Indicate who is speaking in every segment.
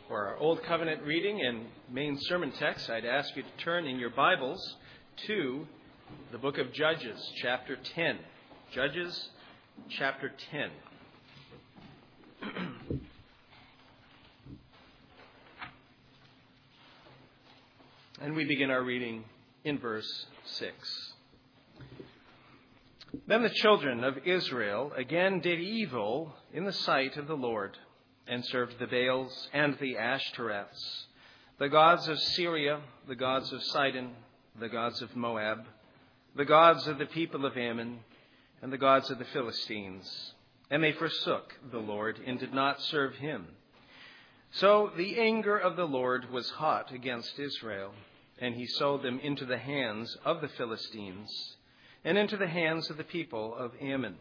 Speaker 1: For our Old Covenant reading and main sermon text, I'd ask you to turn in your Bibles to the book of Judges, chapter 10. Judges, chapter 10. And we begin our reading in verse 6. Then the children of Israel again did evil in the sight of the Lord, and served the Baals and the Ashtoreths, the gods of Syria, the gods of Sidon, the gods of Moab, the gods of the people of Ammon, and the gods of the Philistines. And they forsook the Lord and did not serve him. So the anger of the Lord was hot against Israel, and he sold them into the hands of the Philistines and into the hands of the people of Ammon.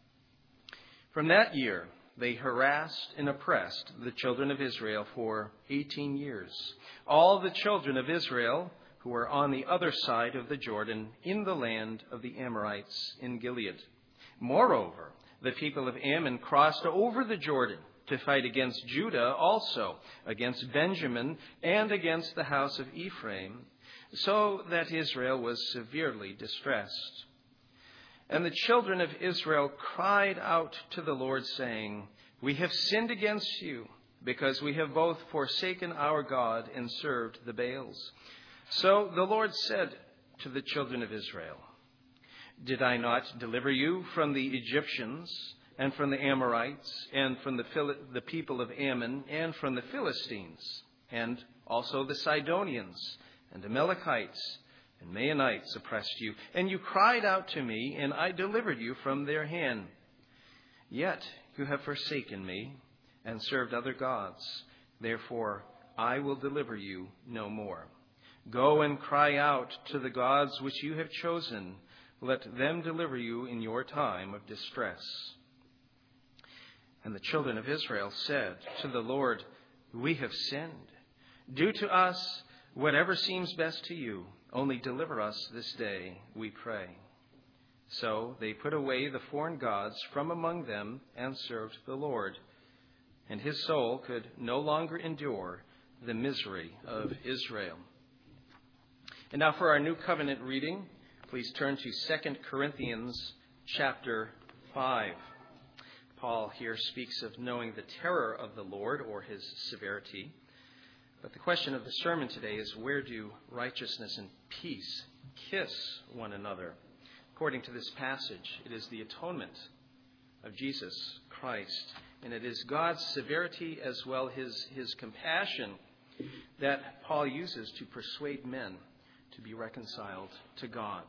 Speaker 1: From that year, they harassed and oppressed the children of Israel for 18 years. All the children of Israel who were on the other side of the Jordan in the land of the Amorites in Gilead. Moreover, the people of Ammon crossed over the Jordan to fight against Judah also, against Benjamin, and against the house of Ephraim, so that Israel was severely distressed. And the children of Israel cried out to the Lord, saying, "We have sinned against you, because we have both forsaken our God and served the Baals." So the Lord said to the children of Israel, "Did I not deliver you from the Egyptians, and from the Amorites, and from the people of Ammon, and from the Philistines, and also the Sidonians, and Amalekites, and Maonites oppressed you, and you cried out to me, and I delivered you from their hand. Yet you have forsaken me and served other gods. Therefore I will deliver you no more. Go and cry out to the gods which you have chosen. Let them deliver you in your time of distress." And the children of Israel said to the Lord, "We have sinned. Do to us whatever seems best to you. Only deliver us this day, we pray." So they put away the foreign gods from among them and served the Lord. And his soul could no longer endure the misery of Israel. And now for our New Covenant reading, please turn to 2 Corinthians chapter 5. Paul here speaks of knowing the terror of the Lord or his severity. But the question of the sermon today is, where do righteousness and peace kiss one another? According to this passage, it is the atonement of Jesus Christ. And it is God's severity as well as his compassion that Paul uses to persuade men to be reconciled to God.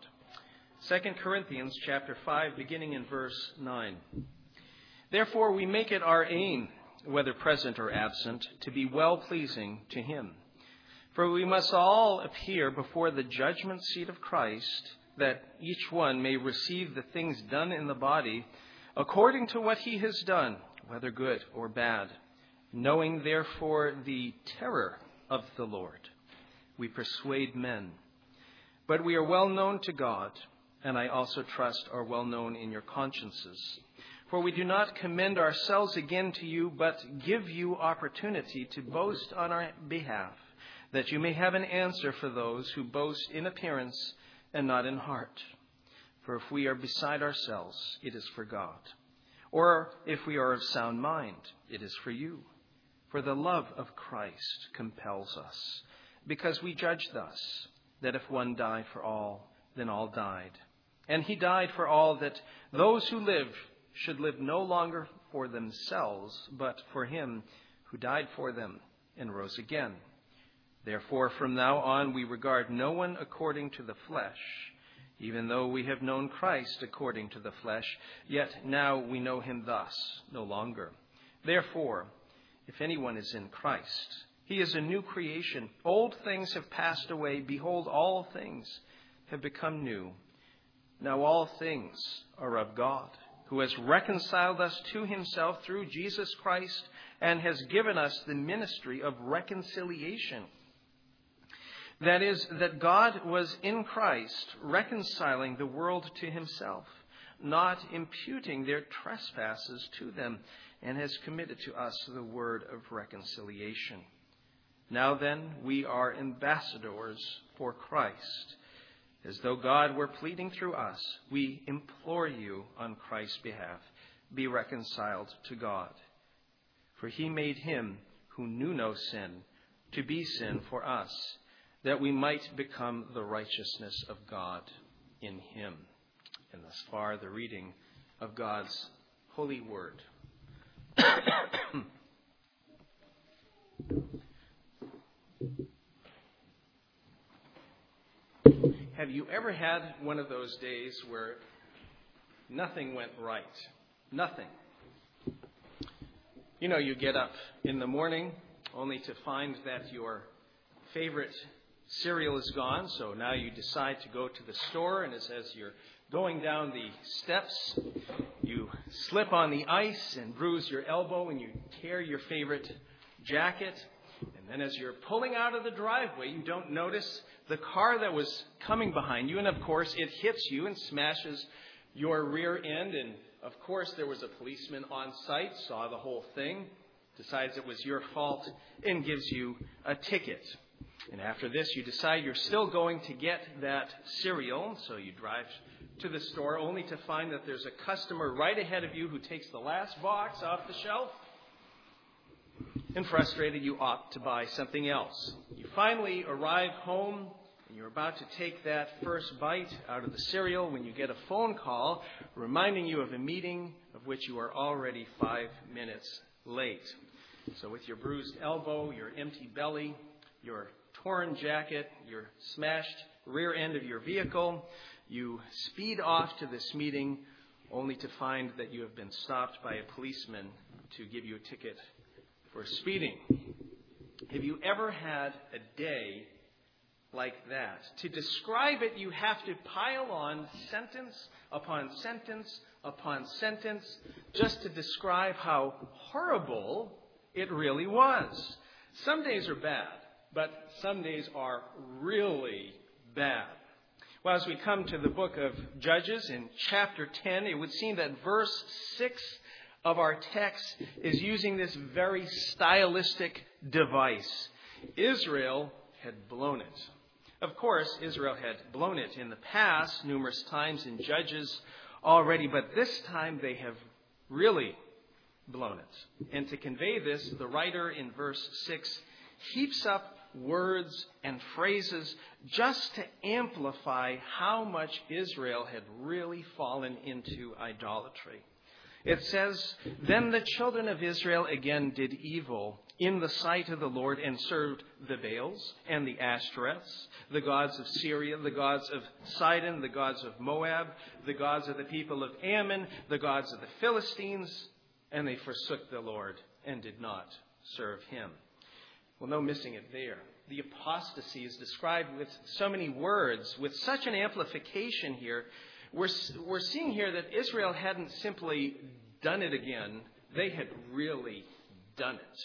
Speaker 1: 2 Corinthians chapter 5, beginning in verse 9. "Therefore we make it our aim, whether present or absent, to be well-pleasing to him. For we must all appear before the judgment seat of Christ, that each one may receive the things done in the body according to what he has done, whether good or bad. Knowing therefore the terror of the Lord, we persuade men. But we are well known to God, and I also trust are well known in your consciences. For we do not commend ourselves again to you, but give you opportunity to boast on our behalf, that you may have an answer for those who boast in appearance and not in heart. For if we are beside ourselves, it is for God. Or if we are of sound mind, it is for you. For the love of Christ compels us, because we judge thus, that if one died for all, then all died. And he died for all, that those who live should live no longer for themselves, but for him who died for them and rose again. Therefore, from now on, we regard no one according to the flesh. Even though we have known Christ according to the flesh, yet now we know him thus no longer. Therefore, if anyone is in Christ, he is a new creation. Old things have passed away. Behold, all things have become new. Now all things are of God, who has reconciled us to himself through Jesus Christ and has given us the ministry of reconciliation. That is, that God was in Christ reconciling the world to himself, not imputing their trespasses to them, and has committed to us the word of reconciliation. Now then, we are ambassadors for Christ. As though God were pleading through us, we implore you on Christ's behalf, be reconciled to God. For he made him who knew no sin to be sin for us, that we might become the righteousness of God in him. And thus far, the reading of God's holy word. Have you ever had one of those days where nothing went right? Nothing. You know, you get up in the morning only to find that your favorite cereal is gone, so now you decide to go to the store, and as you're going down the steps, you slip on the ice and bruise your elbow, and you tear your favorite jacket. And then as you're pulling out of the driveway, you don't notice the car that was coming behind you, and of course it hits you and smashes your rear end. And of course there was a policeman on site, saw the whole thing, decides it was your fault, and gives you a ticket. And after this, you decide you're still going to get that cereal, so you drive to the store only to find that there's a customer right ahead of you who takes the last box off the shelf. And frustrated, you opt to buy something else. You finally arrive home, and you're about to take that first bite out of the cereal when you get a phone call reminding you of a meeting of which you are already 5 minutes late. So with your bruised elbow, your empty belly, your torn jacket, your smashed rear end of your vehicle, you speed off to this meeting only to find that you have been stopped by a policeman to give you a ticket for speeding. Have you ever had a day like that? To describe it, you have to pile on sentence upon sentence upon sentence just to describe how horrible it really was. Some days are bad, but some days are really bad. Well, as we come to the book of Judges in chapter 10, it would seem that verse 6 of our text is using this very stylistic device. Israel had blown it. Of course, Israel had blown it in the past numerous times in Judges already, but this time they have really blown it. And to convey this, the writer in verse 6 heaps up words and phrases just to amplify how much Israel had really fallen into idolatry. It says, "Then the children of Israel again did evil in the sight of the Lord and served the Baals and the Ashtoreths, the gods of Syria, the gods of Sidon, the gods of Moab, the gods of the people of Ammon, the gods of the Philistines, and they forsook the Lord and did not serve him." Well, no missing it there. The apostasy is described with so many words, with such an amplification here. We're seeing here that Israel hadn't simply done it again. They had really done it.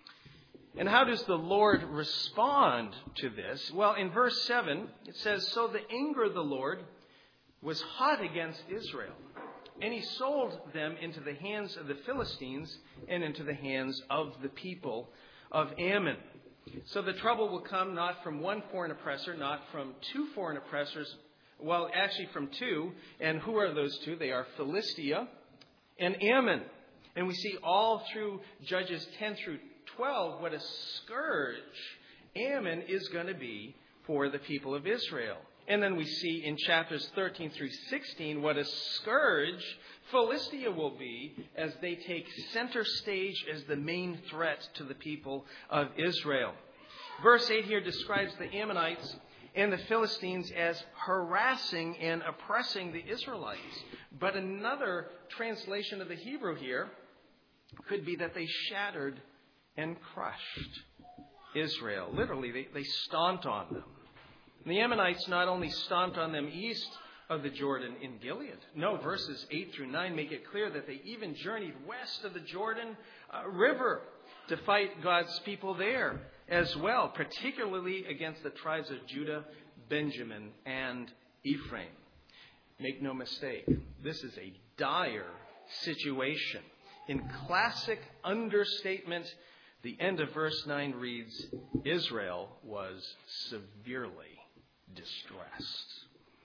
Speaker 1: And how does the Lord respond to this? Well, in verse 7, it says, "So the anger of the Lord was hot against Israel, and he sold them into the hands of the Philistines and into the hands of the people of Ammon." So the trouble will come not from one foreign oppressor, not from two foreign oppressors. Well, actually from two. And who are those two? They are Philistia and Ammon. And we see all through Judges 10 through 12 what a scourge Ammon is going to be for the people of Israel. And then we see in chapters 13 through 16 what a scourge Philistia will be as they take center stage as the main threat to the people of Israel. Verse 8 here describes the Ammonites and the Philistines as harassing and oppressing the Israelites. But another translation of the Hebrew here could be that they shattered and crushed Israel. Literally, they stomped on them. And the Ammonites not only stomped on them east of the Jordan in Gilead. No, verses 8 through 9 make it clear that they even journeyed west of the Jordan River to fight God's people there as well, particularly against the tribes of Judah, Benjamin, and Ephraim. Make no mistake, this is a dire situation. In classic understatement, The end of verse 9 reads, Israel was severely distressed.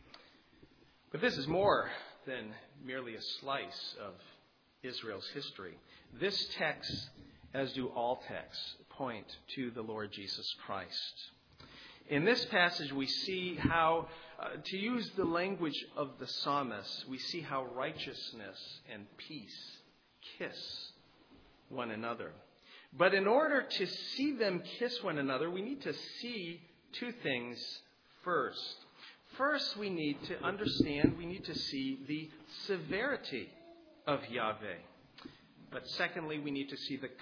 Speaker 1: But this is more than merely a slice of Israel's history. This text, as do all texts, point to the Lord Jesus Christ. In this passage, we see how, to use the language of the psalmist, we see how righteousness and peace kiss one another. But in order to see them kiss one another, we need to see two things first. First, we need to understand, we need to see the severity of Yahweh. But secondly, we need to see the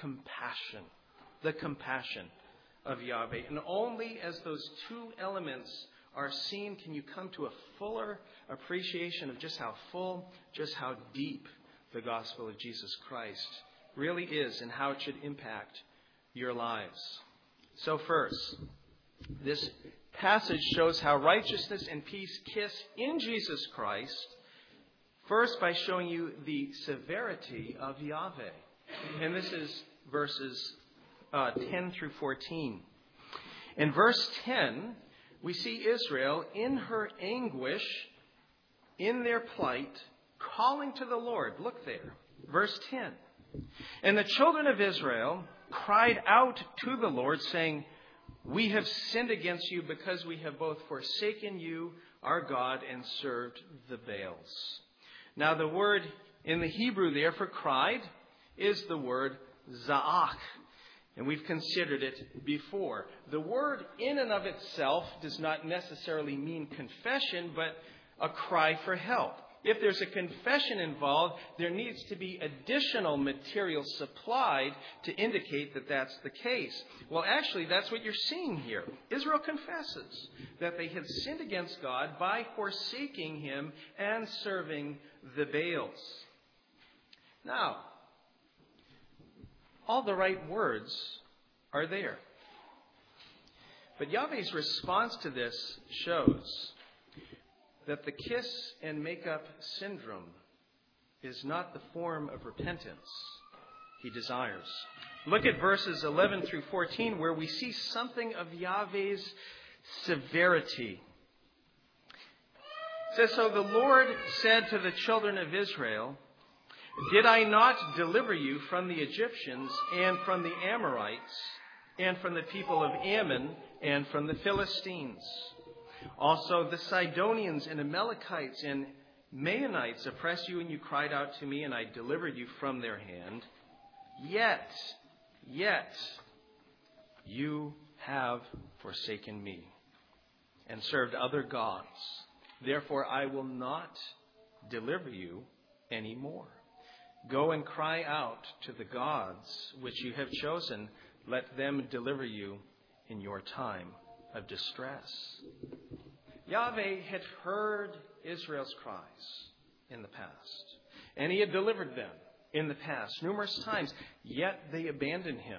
Speaker 1: compassion of Yahweh. And only as those two elements are seen can you come to a fuller appreciation of just how full, just how deep the gospel of Jesus Christ really is and how it should impact your lives. So first, this passage shows how righteousness and peace kiss in Jesus Christ, first by showing you the severity of Yahweh. And this is verses 10 through 14. In verse 10, we see Israel in her anguish, in their plight, calling to the Lord. Look there. Verse 10. And the children of Israel cried out to the Lord, saying, We have sinned against you because we have both forsaken you, our God, and served the Baals. Now the word in the Hebrew there for cried is the word za'ach. And we've considered it before. The word in and of itself does not necessarily mean confession, but a cry for help. If there's a confession involved, there needs to be additional material supplied to indicate that that's the case. Well, actually, that's what you're seeing here. Israel confesses that they had sinned against God by forsaking Him and serving the Baals. Now, all the right words are there. But Yahweh's response to this shows that the kiss and make-up syndrome is not the form of repentance He desires. Look at verses 11 through 14 where we see something of Yahweh's severity. It says, So the Lord said to the children of Israel, Did I not deliver you from the Egyptians and from the Amorites and from the people of Ammon and from the Philistines? Also the Sidonians and Amalekites and Maonites oppressed you, and you cried out to me, and I delivered you from their hand. Yet, you have forsaken me and served other gods. Therefore, I will not deliver you anymore. Go and cry out to the gods which you have chosen. Let them deliver you in your time of distress. Yahweh had heard Israel's cries in the past, and He had delivered them in the past numerous times, yet they abandoned Him.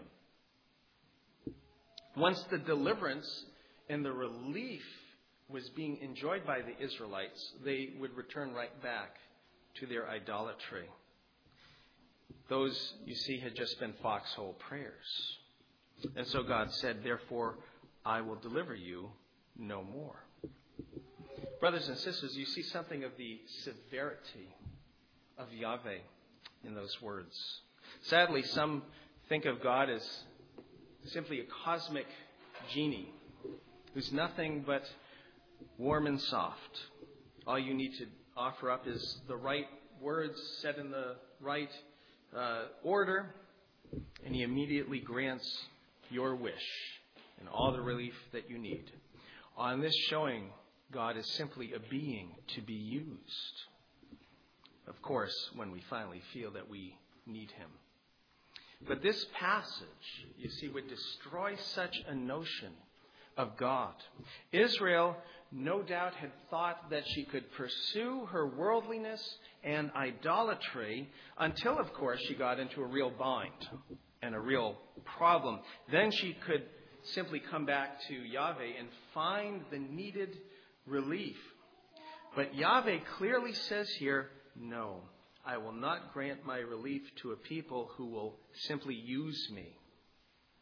Speaker 1: Once the deliverance and the relief was being enjoyed by the Israelites, they would return right back to their idolatry. Those, you see, had just been foxhole prayers. And so God said, Therefore, I will deliver you no more. Brothers and sisters, you see something of the severity of Yahweh in those words. Sadly, some think of God as simply a cosmic genie who's nothing but warm and soft. All you need to offer up is the right words said in the right order, and He immediately grants your wish and all the relief that you need. On this showing, God is simply a being to be used. Of course, when we finally feel that we need Him. But this passage, you see, would destroy such a notion of God. Israel, no doubt, had thought that she could pursue her worldliness and idolatry until, of course, she got into a real bind and a real problem. Then she could simply come back to Yahweh and find the needed relief. But Yahweh clearly says here, no, I will not grant my relief to a people who will simply use me.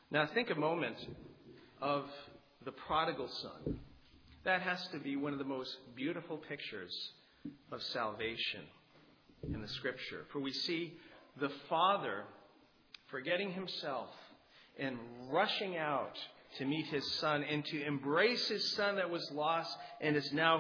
Speaker 1: Now think a moment of the prodigal son. That has to be one of the most beautiful pictures of salvation in the Scripture. For we see the father forgetting himself and rushing out to meet his son and to embrace his son that was lost and is now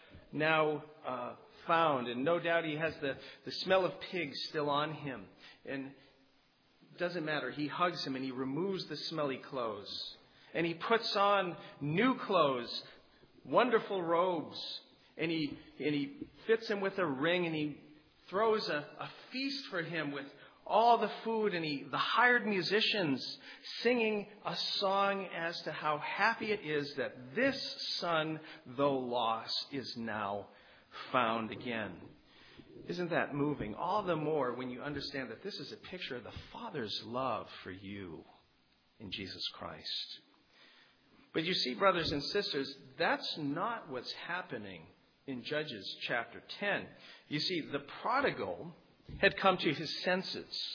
Speaker 1: found. And no doubt he has the smell of pigs still on him. And it doesn't matter. He hugs him and he removes the smelly clothes. And he puts on new clothes, wonderful robes. And he fits him with a ring and he throws a feast for him with all the food and the hired musicians singing a song as to how happy it is that this son, though lost, is now found again. Isn't that moving? All the more when you understand that this is a picture of the Father's love for you in Jesus Christ. But you see, brothers and sisters, that's not what's happening in Judges chapter 10. You see, the prodigal had come to his senses.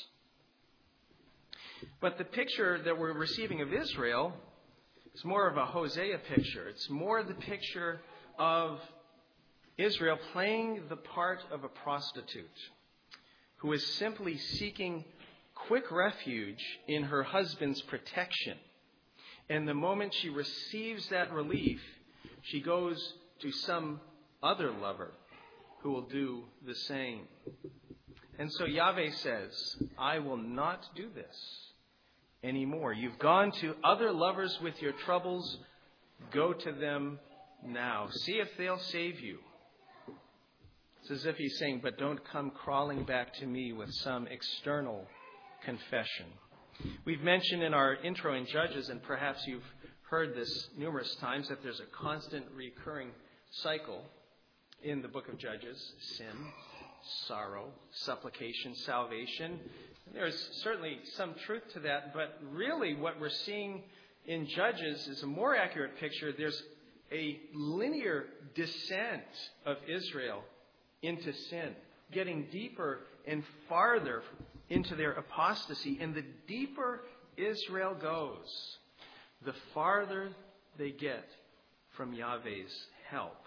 Speaker 1: But the picture that we're receiving of Israel is more of a Hosea picture. It's more the picture of Israel playing the part of a prostitute who is simply seeking quick refuge in her husband's protection. And the moment she receives that relief, she goes to some other lover who will do the same. And so Yahweh says, I will not do this anymore. You've gone to other lovers with your troubles. Go to them now. See if they'll save you. It's as if he's saying, but don't come crawling back to me with some external confession. We've mentioned in our intro in Judges, and perhaps you've heard this numerous times, that there's a constant recurring cycle in the book of Judges: sin, sorrow, supplication, salvation. There's certainly some truth to that, but really what we're seeing in Judges is a more accurate picture. There's a linear descent of Israel into sin, getting deeper and farther into their apostasy. And the deeper Israel goes, the farther they get from Yahweh's help.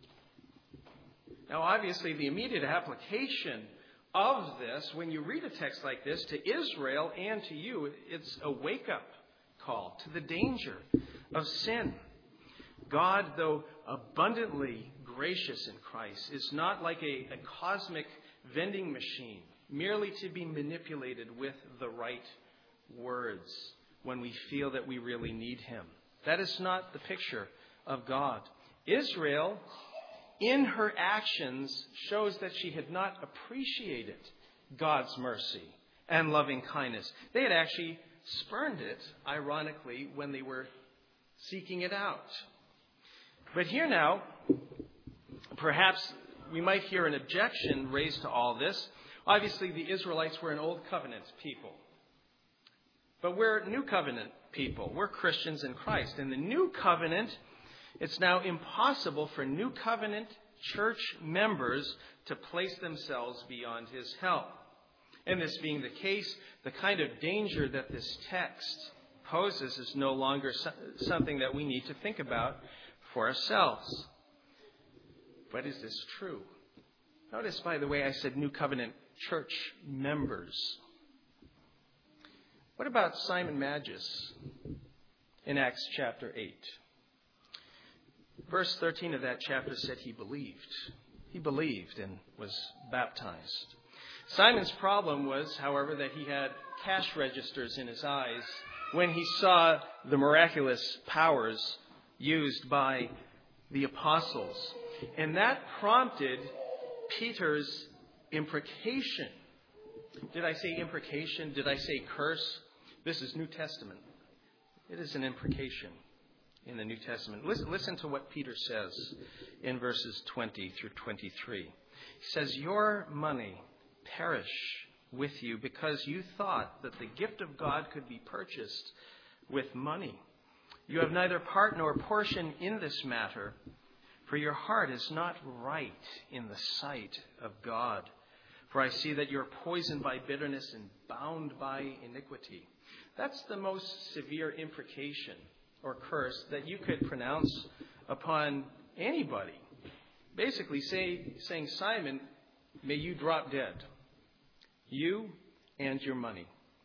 Speaker 1: Now, obviously, the immediate application of this, when you read a text like this, to Israel and to you, it's a wake-up call to the danger of sin. God, though abundantly gracious in Christ, is not like a cosmic vending machine, merely to be manipulated with the right words when we feel that we really need Him. That is not the picture of God. Israel, in her actions, shows that she had not appreciated God's mercy and loving kindness. They had actually spurned it, ironically, when they were seeking it out. But here now, perhaps we might hear an objection raised to all this. Obviously, the Israelites were an old covenant people. But we're new covenant people. We're Christians in Christ. In the new covenant, it's now impossible for new covenant church members to place themselves beyond His help. And this being the case, the kind of danger that this text poses is no longer something that we need to think about for ourselves. But is this true? Notice, by the way, I said new covenant church members. What about Simon Magus in Acts chapter 8? Verse 13 of that chapter said he believed. He believed and was baptized. Simon's problem was, however, that he had cash registers in his eyes when he saw the miraculous powers used by the apostles. And that prompted Peter's imprecation. Did I say imprecation? Did I say curse? This is New Testament. It is an imprecation in the New Testament. Listen to what Peter says in verses 20 through 23. He says, "Your money perish with you because you thought that the gift of God could be purchased with money. You have neither part nor portion in this matter, for your heart is not right in the sight of God. For I see that you're poisoned by bitterness and bound by iniquity." That's the most severe imprecation or curse that you could pronounce upon anybody. Basically saying, Simon, may you drop dead. You and your money.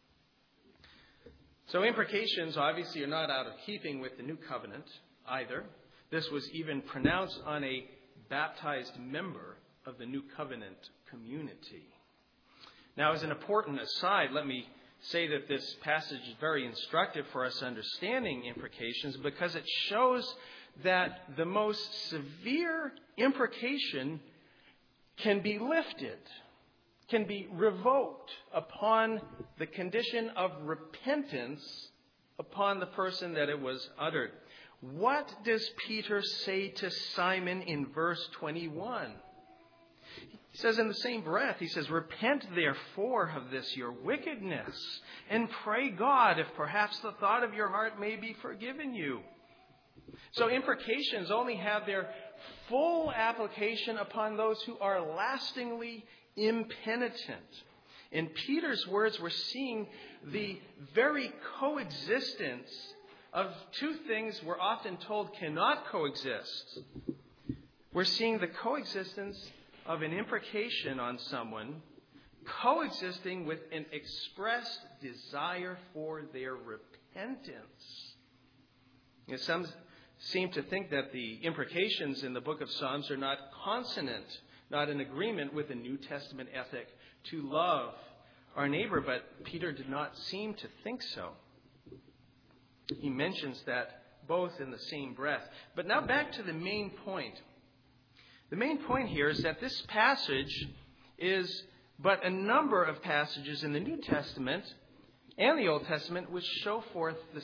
Speaker 1: So imprecations obviously are not out of keeping with the new covenant either. This was even pronounced on a baptized member of the new covenant community. Now, as an important aside, let me say that this passage is very instructive for us understanding imprecations because it shows that the most severe imprecation can be lifted, can be revoked upon the condition of repentance upon the person that it was uttered. What does Peter say to Simon in verse 21? He says in the same breath, he says, repent therefore of this your wickedness, and pray God if perhaps the thought of your heart may be forgiven you. So imprecations only have their full application upon those who are lastingly impenitent. In Peter's words, we're seeing the very coexistence of two things we're often told cannot coexist. We're seeing the coexistence of an imprecation on someone coexisting with an expressed desire for their repentance. Some seem to think that the imprecations in the book of Psalms are not consonant, not in agreement with the New Testament ethic to love our neighbor, but Peter did not seem to think so. He mentions that both in the same breath. But now back to the main point. The main point here is that this passage is but a number of passages in the New Testament and the Old Testament which show forth the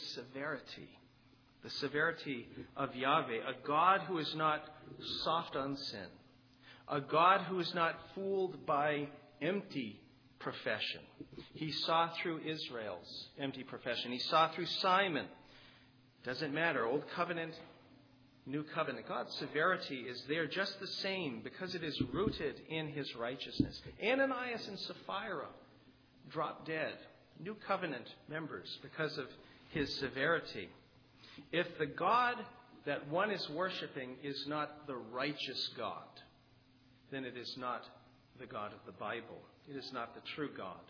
Speaker 1: severity of Yahweh, a God who is not soft on sin, a God who is not fooled by empty profession. He saw through Israel's empty profession. He saw through Simon. Doesn't matter. Old covenant, new covenant. God's severity is there just the same because it is rooted in his righteousness. Ananias and Sapphira dropped dead. New covenant members because of his severity. If the God that one is worshiping is not the righteous God, then it is not the God of the Bible. It is not the true God.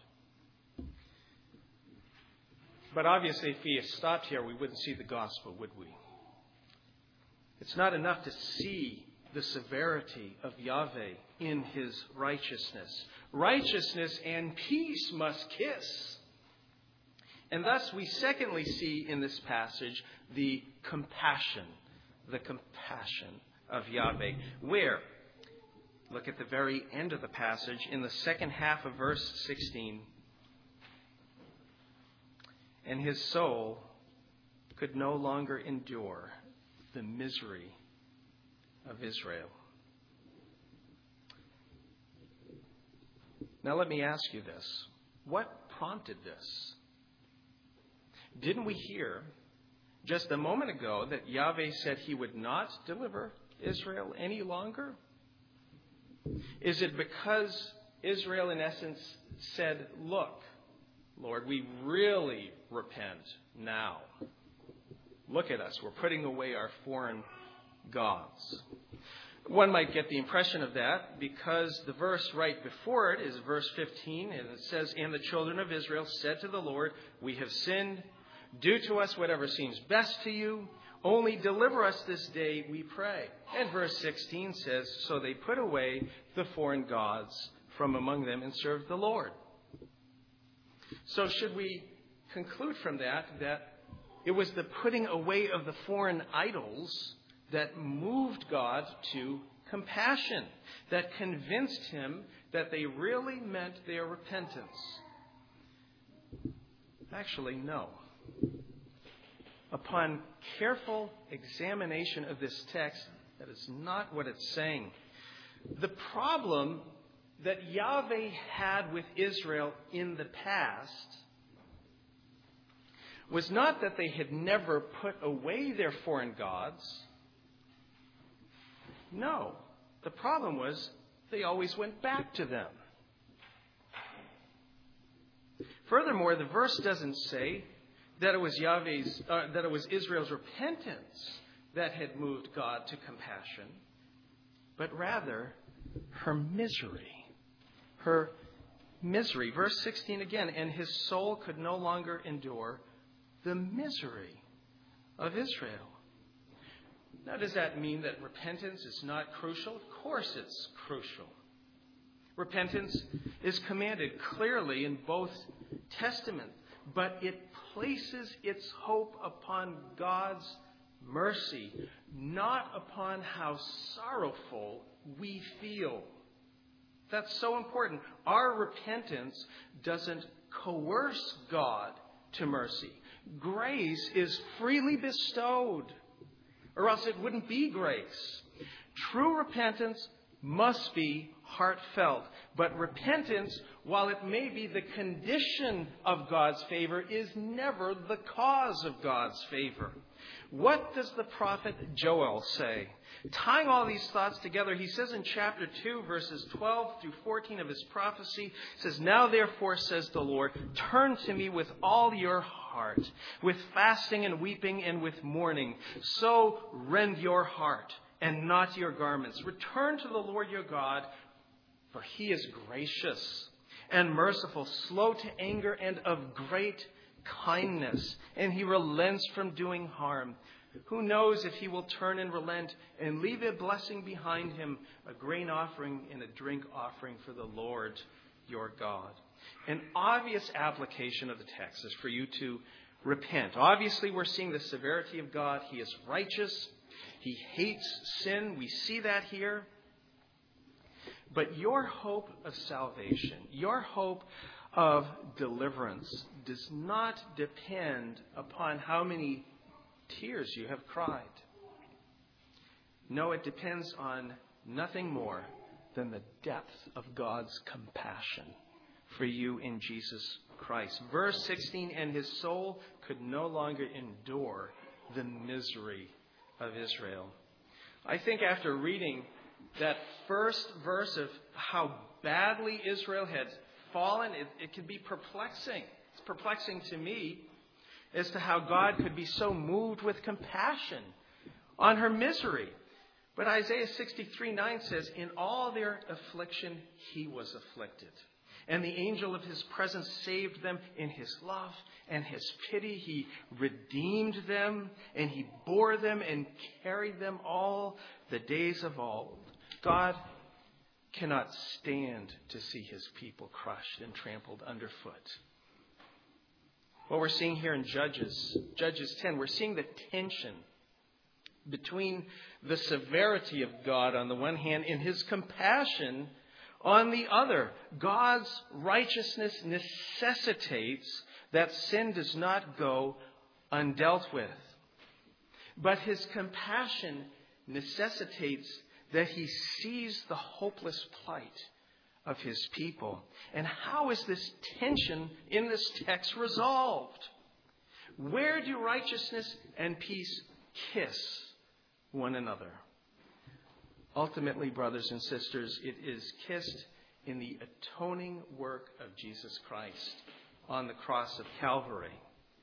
Speaker 1: But obviously, if we stopped here, we wouldn't see the gospel, would we? It's not enough to see the severity of Yahweh in his righteousness. Righteousness and peace must kiss. And thus we secondly see in this passage the compassion of Yahweh. Where? Look at the very end of the passage in the second half of verse 16. And his soul could no longer endure the misery of Israel. Now let me ask you this. What prompted this? Didn't we hear just a moment ago that Yahweh said he would not deliver Israel any longer? Is it because Israel, in essence, said, look, Lord, we really repent now. Look at us. We're putting away our foreign gods. One might get the impression of that because the verse right before it is verse 15, and it says, and the children of Israel said to the Lord, we have sinned. Do to us whatever seems best to you. Only deliver us this day, we pray. And verse 16 says, so they put away the foreign gods from among them and served the Lord. So should we conclude from that it was the putting away of the foreign idols that moved God to compassion, that convinced him that they really meant their repentance? Actually, no. Upon careful examination of this text, that is not what it's saying. The problem that Yahweh had with Israel in the past was not that they had never put away their foreign gods. No. The problem was they always went back to them. Furthermore, the verse doesn't say that it was Israel's repentance that had moved God to compassion, but rather her misery. Her misery. Verse 16 again, and his soul could no longer endure the misery of Israel. Now, does that mean that repentance is not crucial? Of course it's crucial. Repentance is commanded clearly in both Testaments, but it places its hope upon God's mercy, not upon how sorrowful we feel. That's so important. Our repentance doesn't coerce God to mercy. Grace is freely bestowed, or else it wouldn't be grace. True repentance must be heartfelt. But repentance, while it may be the condition of God's favor, is never the cause of God's favor. What does the prophet Joel say? Tying all these thoughts together, he says in chapter 2, verses 12 through 14 of his prophecy, says, "Now therefore, says the Lord, turn to me with all your heart, with fasting and weeping and with mourning. So rend your heart and not your garments. Return to the Lord your God, for he is gracious and merciful, slow to anger and of great kindness, and he relents from doing harm. Who knows if he will turn and relent and leave a blessing behind him, a grain offering and a drink offering for the Lord your God." An obvious application of the text is for you to repent. Obviously, we're seeing the severity of God. He is righteous. He hates sin. We see that here. But your hope of salvation, your hope of deliverance, does not depend upon how many tears you have cried. No, it depends on nothing more than the depth of God's compassion for you in Jesus Christ. Verse 16, and his soul could no longer endure the misery of Israel. I think after reading that first verse of how badly Israel had fallen, it can be perplexing. It's perplexing to me as to how God could be so moved with compassion on her misery. But Isaiah 63:9 says, "In all their affliction he was afflicted, and the angel of his presence saved them. In his love and his pity he redeemed them, and he bore them and carried them all the days of old." God cannot stand to see his people crushed and trampled underfoot. What we're seeing here in Judges 10, we're seeing the tension between the severity of God on the one hand and his compassion on the other. God's righteousness necessitates that sin does not go undealt with. But his compassion necessitates that he sees the hopeless plight of his people. And how is this tension in this text resolved? Where do righteousness and peace kiss one another? Ultimately, brothers and sisters, it is kissed in the atoning work of Jesus Christ on the cross of Calvary.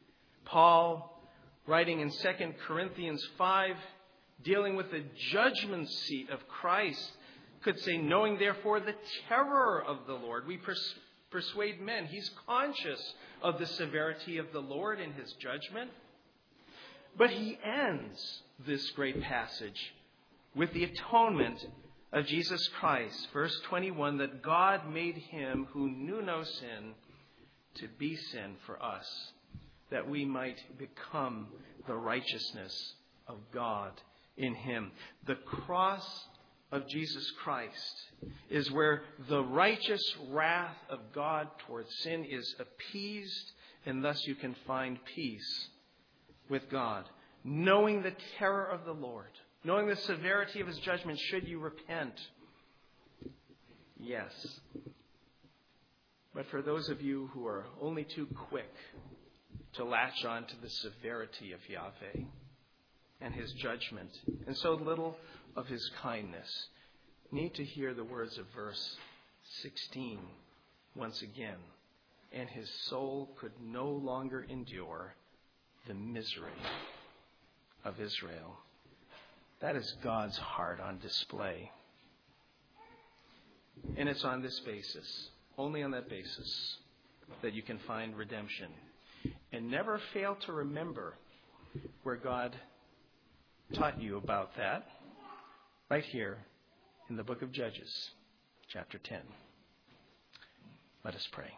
Speaker 1: Paul, writing in 2 Corinthians 5, dealing with the judgment seat of Christ, could say, "Knowing therefore the terror of the Lord, we persuade men." He's conscious of the severity of the Lord in his judgment. But he ends this great passage with the atonement of Jesus Christ. Verse 21, that God made him who knew no sin to be sin for us, that we might become the righteousness of God in him. The cross of Jesus Christ is where the righteous wrath of God towards sin is appeased, and thus you can find peace with God. Knowing the terror of the Lord, knowing the severity of his judgment, should you repent? Yes. But for those of you who are only too quick to latch on to the severity of Yahweh and his judgment, and so little of his kindness, need to hear the words of verse 16 once again. And his soul could no longer endure the misery of Israel. That is God's heart on display. And it's on this basis, only on that basis, that you can find redemption. And never fail to remember where God taught you about that, right here in the book of Judges, chapter 10. Let us pray.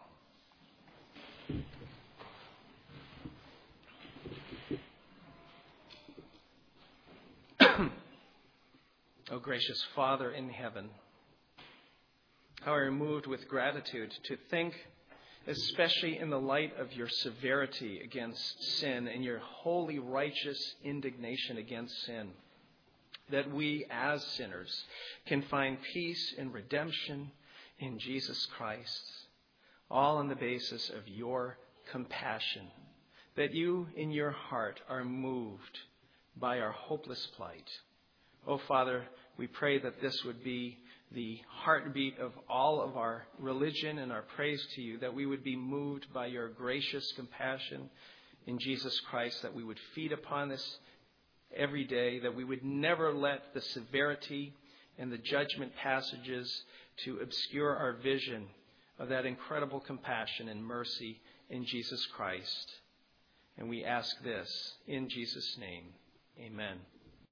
Speaker 1: O gracious Father in heaven, how I am moved with gratitude to think, especially in the light of your severity against sin and your holy righteous indignation against sin, that we as sinners can find peace and redemption in Jesus Christ, all on the basis of your compassion, that you in your heart are moved by our hopeless plight. Oh, Father, we pray that this would be the heartbeat of all of our religion and our praise to you, that we would be moved by your gracious compassion in Jesus Christ, that we would feed upon this every day, that we would never let the severity and the judgment passages to obscure our vision of that incredible compassion and mercy in Jesus Christ. And we ask this in Jesus' name. Amen.